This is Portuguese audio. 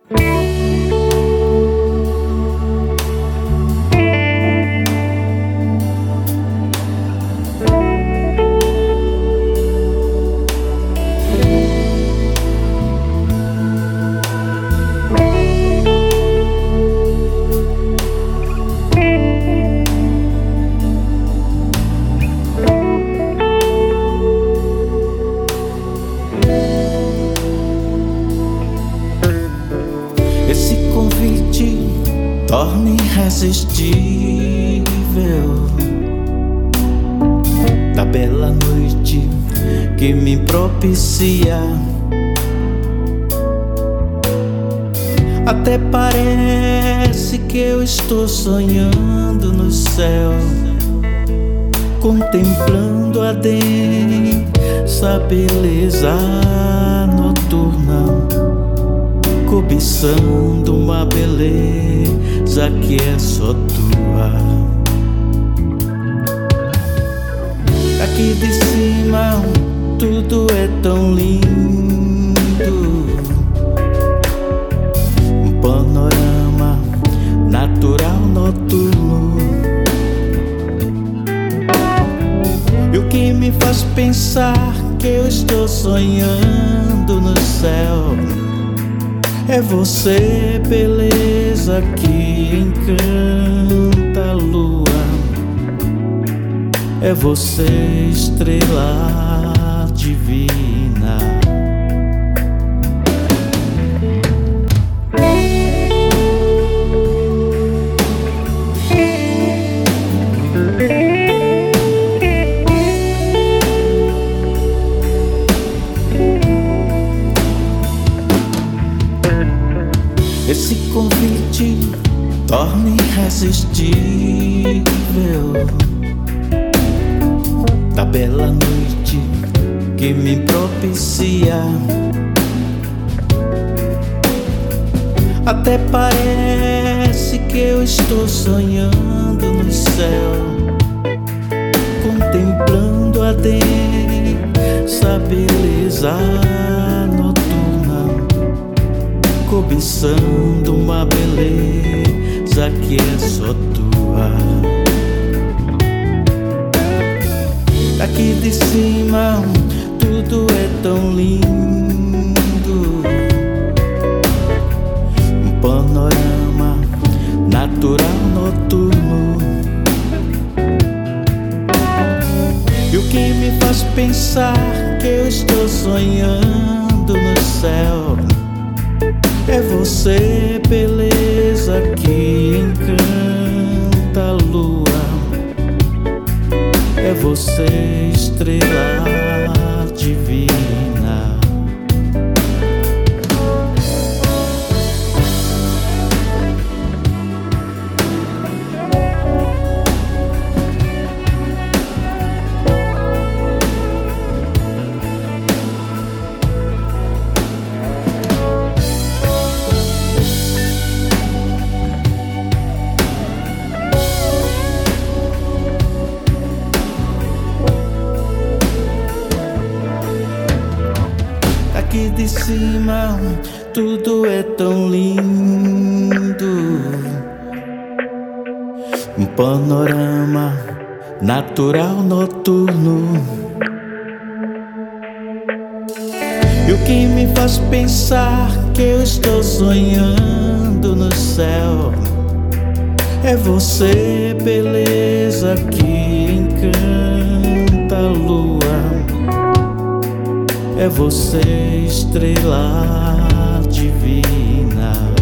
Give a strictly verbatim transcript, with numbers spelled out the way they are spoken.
Esse convite torna irresistível da bela noite que me propicia. Até parece que eu estou sonhando no céu, contemplando a densa beleza noturna, cobiçando uma beleza que é só tua. Aqui de cima tudo é tão lindo, um panorama natural noturno. E o que me faz pensar que eu estou sonhando no céu é você, beleza que encanta a lua. É você, estrela divina. Esse convite torna irresistível da bela noite que me propicia. Até parece que eu estou sonhando no céu, contemplando a densa beleza noturna, cobiçando uma beleza que é só tua. Daqui de cima tudo é tão lindo, um panorama natural noturno. E o que me faz pensar que eu estou sonhando no céu é você, beleza que encanta a lua. É você, estrela divina. Aqui de cima tudo é tão lindo, um panorama natural noturno. E o que me faz pensar que eu estou sonhando no céu é você, beleza que encanta a lua. É você, estrela divina.